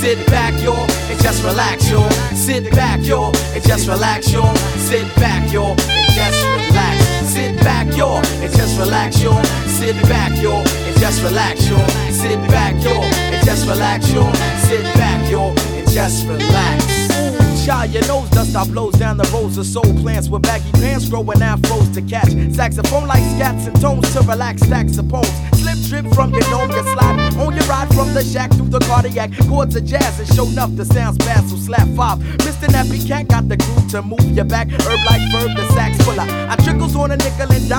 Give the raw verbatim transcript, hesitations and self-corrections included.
Sit back, y'all, and just relax, y'all. Sit back, y'all, and just relax, y'all. Sit back, y'all, and just relax. Sit back, y'all, and just relax, y'all. Sit back, y'all, and just relax, y'all. Sit back, y'all, and just relax, y'all. Sit back, y'all, and just relax. Child, your nose dust I blows down the rows of soul plants with baggy pants growing afros to catch saxophone like scats and tones to relax stacks of poems. Slip drip from your dome, you slide on your ride from the shack through the cardiac chords of jazz and show enough the sounds bad, so slap five. Mister Nappy Cat got the groove to move your back, herb like verb, the sax fuller. I trickles on a nickel and dime.